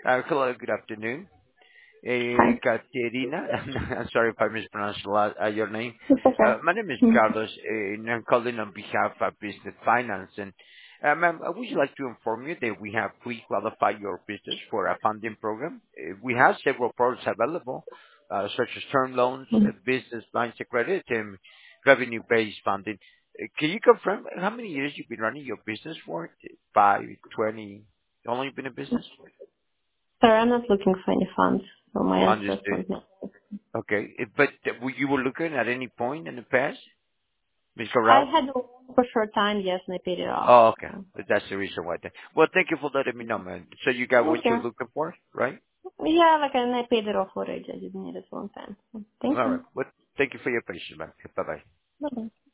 Hello, good afternoon. Hi. Katerina, I'm sorry if I mispronounced your name. It's okay. My name is Hmm. Carlos, and I'm calling on behalf of Business Finance. And ma'am, I would like to inform you that we have pre-qualified your business for a funding program. We have several products available, such as term loans, business lines of credit, and revenue-based funding. Can you confirm how many years you've been running your business for? 5, 20? How long you been in business? Sorry, I'm not looking for any funds, so my answer is Understood. no. Okay. But you were looking at any point in the past, Ms. I Corral? had a loan for a short time, yes, and I paid it off. Oh, okay. So. That's the reason why then. Well, thank you for letting me know, man. So you got what Thank you. you're looking for, right? Yeah, like and I paid it off already. I didn't need it for a long time. So, thank All right. you. Well, thank you for your patience, man. Bye-bye. Bye-bye.